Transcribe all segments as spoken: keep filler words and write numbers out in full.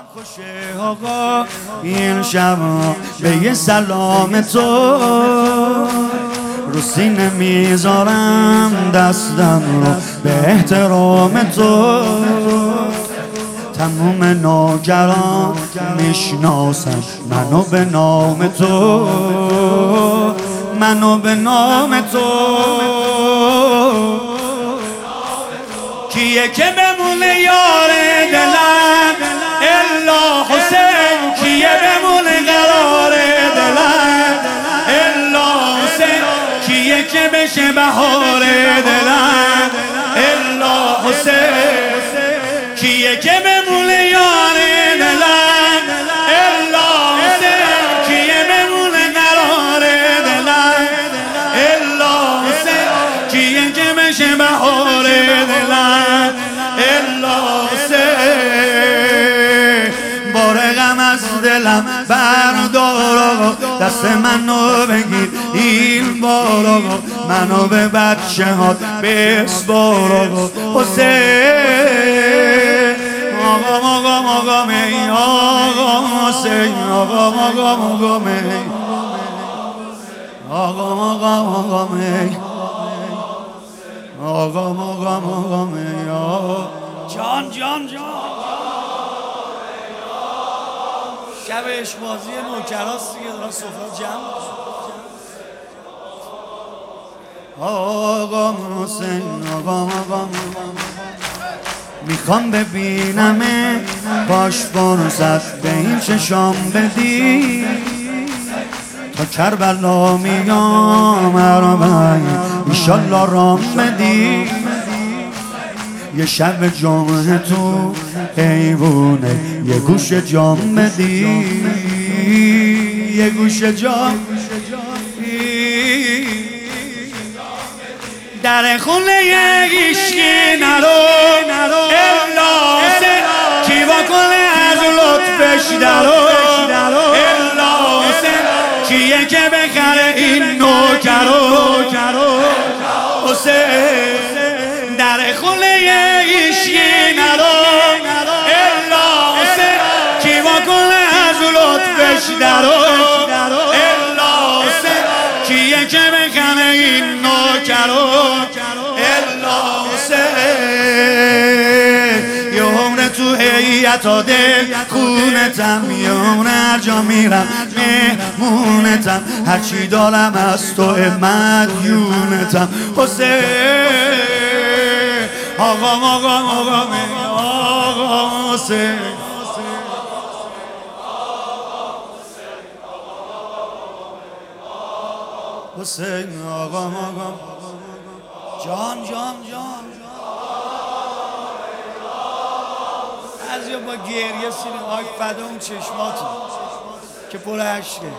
خوشه آقا این شب به یه سلام تو رو سینه میذارم دستم رو به احترام تو. تموم ناگران میشناسم منو به نام تو، منو به نام تو. کیه که بمونه یار دلم الا حسین، کیه بمونه قرار دلم الا حسین، کیه که بشه بهار دلم الا حسین، کیه که بمونه یار دلم الا حسین، کیه بمونه قرار دلم الا حسین، کیه که بشه بهار دلم الا حسین. بار غم از دلم بردار آقا، دست منو بگیر این بار آقا، منو به بچه ها بسپار آقا حسین. آقا آقا آقا می آقا حسین، آقا آقا آقا می آقا آقا آقا می آقا آقا آقا می جان جان جان. شب اشبازی نوکراست دیگه، دارن سفره جمع. آقا حسین آقا آقا میخوام ببینمه، باش فرصت به این چشام بدی، تا کربلا میام اربعین ایشالله رام بدی. یه شب جمعه تو حیوونه یه گوش جام بدی، یه گوش جام در خونه عشقی نرو الا حسین، کی واکنه از لطفش درو الا حسین، کیه که بخره این نوکرو حسین. در خونه عشقی نرو الا حسین، کی واکنه از لطفش درو الا حسین، کیه که بخره این نوکرو الا حسین. یه عمر تو هیئتا دل خونتم، یه عمر هر جا میرم مهمونتم، هرچی دارم از تو مدیونتم حسین. آقا آقا آقا می آقا حسین، حسین آقا آقا جان جان جان. از یا با گریه سینه آی فدا اون چشماتون که پر عشقه.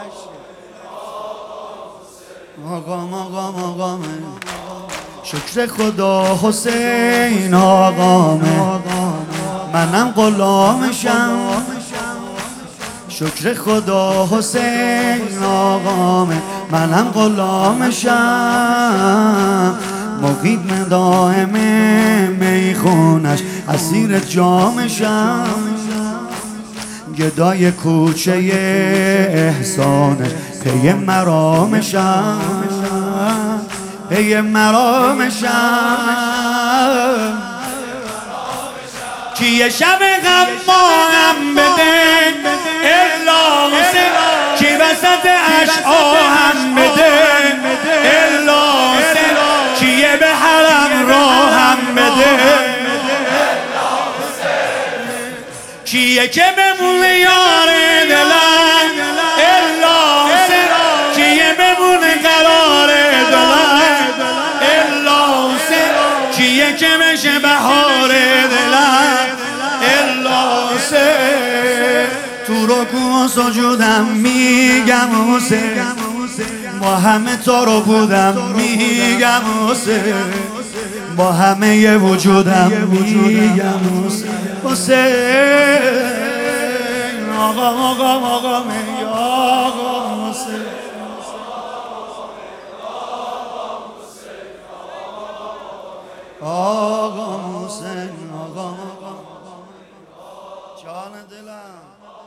آقا آقا آقا می شکر خدا حسین آقامه، منم غلامشم. شکر خدا حسین آقامه، منم غلامشم. مقیم دائمه میخونش اسیر جامشم، گدای کوچه احسانش پی مرامشم، پی مرامشم. کیه شب غم ما هم بده الا حسین، کی وسط اشعا هم بده الا حسین، کیه به حرم راه هم بده، کیه که بمونه یار دلم الا حسین، کیه بمونه قرار دلم الا حسین، کیه که بشه بهار دلم الا حسین. تو رکوع و سجودم میگم حسین، با همه تو رو بودم میگم حسین، با همه وجودم میگم حسین. حسین آقا آقا آقا می آقا حسین. آقا حسین آقا آقا جان جان دلم